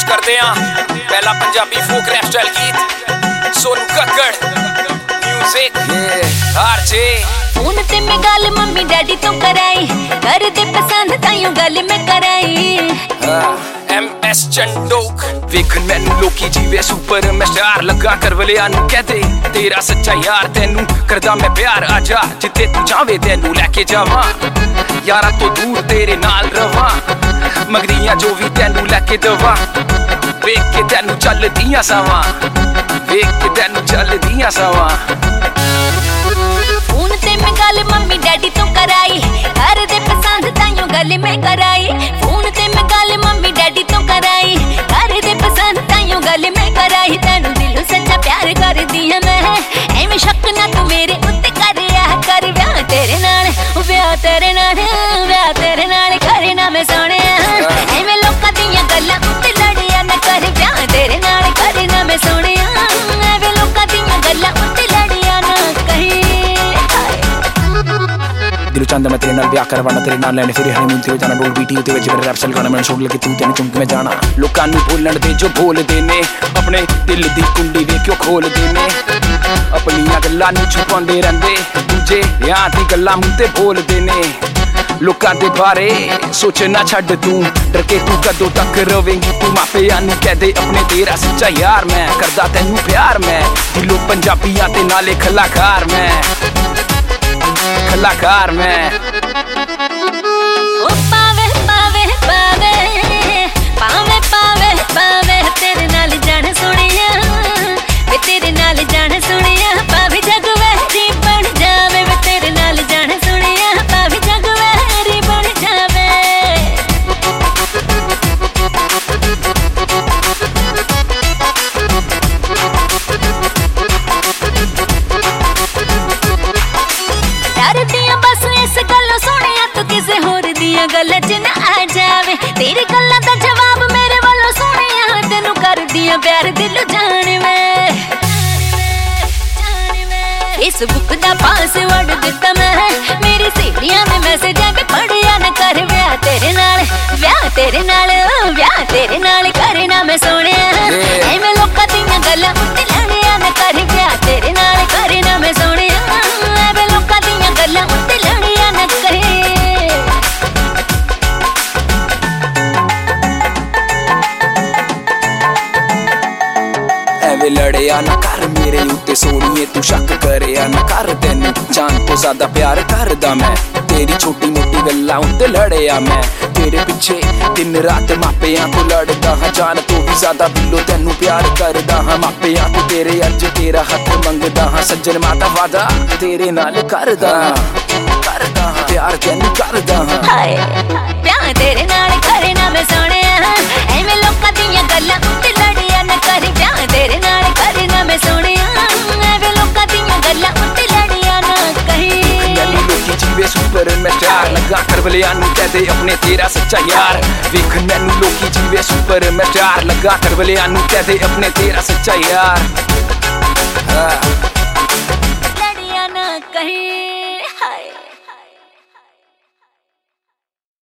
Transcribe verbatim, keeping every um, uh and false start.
ਕਰਦੇ ਆਂ ਪਹਿਲਾ ਪੰਜਾਬੀ ਫੋਕ ਰੈਪ ਸਟਾਈਲ ਗੀਤ Sonu Kakkar music RJ phone ते मैं गल मम्मी डैडी तो कराई कर दे पसंद ताइयों गल मैं कराई एम एस चंडोक वेखन मैनू लोकी जीवे सुपर मैं स्टार लगा कर वलिया नू कहते तेरा सच्चा यार तेनू करदा मैं प्यार आजा जिथे तू जावे तेनू लेके जावा यारा तो दूर तेरे नाल रवा मगरियां जो भी तेनू लेके दवा वेख के तेनू चलदियां सावा वेख के तेनू चलदियां सावा फोन ते मैं गल मम्मी डैडी तो कराई कर दे पसंद ताइयों गल मैं कराई फोन ते मैं गल मम्मी डैडी तो कराई कर दे पसंद ताइयों गल मैं कराई तेनू दिलों सच्चा प्यार कर दिया मैं एवें शक ना तू मेरे उत्ते करिया कर ब्याह तेरे नाल ब्याह तेरे नाल ब्याह तेरे नाल करे ना मैं सोने एवें लोकां दियां गल्लां उत्ते लड़िया ना कर ब्याह तेरे नाल करे ना मैं सोने एवें लोकां दियां गल्लां उत्ते लड़िया ना कहीं दिल चाहता मैं तेरे नाल ब्याह करवाना तेरे नाल लैने फिर हनीमून ते जाना डोल बीटी ते विच मेरा रैप चल गाना मैनूं सुन लगे तू तेनू चुंक मैं जाना लोकां नूं बोलण दे जो बोलदे ने अपने दिल दी कुंडी वे क्यों खोलदे ने अपनियां गल्लां नूं छुपांदे रहिंदे दूजे यां दी गल्लां मूंह ते बोलदे ने लोकां दे बारे सोचना छड्ड तू डर के तू कदों तक रवेंगी तू मापियां नूं कह दे अपने तेरा सच्चा यार मैं करदा तैनू प्यार मैं दिलों पंजाबियां ते नाले कलाकार मैं कलाकार मैं ओ पावे पावे पावे पावे पावे पावे तेरे नाल जान सुनिया वे तेरे नाल जान सुनिया पावे जग वैरी बन जावे वे तेरे नाल जान सुनिया पावे जग वैरी बन जावे डरदियां बस इस गल्लों सुनिया तू किसे होर दियां गल्लां च ना आ जावे तेरी गल्लां दा जवाब मेरे वालों सुनिया तेनू कर दियां प्यार दिलों जान मैं फेसबुक दा पासवर्ड दिता मैं मेरी सहेलियां ने मैसेज आके पढ़िया ना कर ब्याह तेरे नाल ब्याह तेरे नाल ब्याह तेरे नाल करे ना मैं सोनिया एवें लोकां दियां गल्लां उत्ते लड़िया ना कर ब्याह तेरे नाल करे ना मैं सोनिया एवें लोकां दियां गल्लां उत्ते लड़िया ना करे ਐਵੇਂ ਲੜਿਆ ਨਾ ਕਰ ਮੇਰੇ ਉੱਤੇ ਸੋਹਣੀਏ ਤੂੰ ਸ਼ੱਕ ਕਰਿਆ ਨਾ ਕਰ ਤੈਨੂੰ ਜਾਨ ਤੋਂ ਜ਼ਿਆਦਾ ਪਿਆਰ ਕਰਦਾ ਮੈਂ ਤੇਰੀ ਛੋਟੀ ਮੋਟੀ ਗੱਲਾਂ ਉੱਤੇ ਲੜਿਆ ਮੈਂ ਤੇਰੇ ਪਿੱਛੇ ਦਿਨ ਰਾਤ ਮਾਪਿਆਂ ਤੋਂ ਲੜਦਾ ਹਾਂ ਜਾਨ ਤੋਂ ਵੀ ਜ਼ਿਆਦਾ ਬਿੱਲੋ ਤੈਨੂੰ ਪਿਆਰ ਕਰਦਾ ਹਾਂ ਮਾਪਿਆਂ ਤੋਂ ਤੇਰੇ ਅੱਜ ਤੇਰਾ ਹੱਥ ਮੰਗਦਾ ਹਾਂ ਸੱਜਣ ਮਾਤਾ ਵਾਦਾ ਤੇਰੇ ਨਾਲ ਕਰਦਾ ਕਰਦਾ ਹਾਂ ਪਿਆਰ ਤੈਨੂੰ ਕਰਦਾ ਹਾਂ ਹਾਏ ਪਿਆਰ ਤੇਰੇ ਨਾਲ ਕਰੇ ਨਾ ਮੈਂ ਸੋਹਣਿਆ ਐਵੇਂ ਲੋਕਾਂ ਦੀਆਂ ਗੱਲਾਂ ਉੱਤੇ ਲੜਿਆ ਨਾ ਕਰ ਪਿਆਰ ਤੇਰੇ ਨਾਲ ਕਰੇ ਨਾ ਮੈਂ ਸੋਹਣਿਆ ਐਵੇਂ ਲੋਕਾਂ ਦੀਆਂ ਗੱਲਾਂ ਉੱਤੇ ਲੜਿਆ ਨਾ ਕਹੀਂ लोकी जीवे सुपर मैं स्टार लगा कर वलिया नूं कह दे अपने तेरा सच्चा यार वेखन मैनू लोकी जीवे सुपर मैं स्टार लगा कर वलिया नूं कह दे अपने तेरा सच्चा यार लड़िया ना कहीं।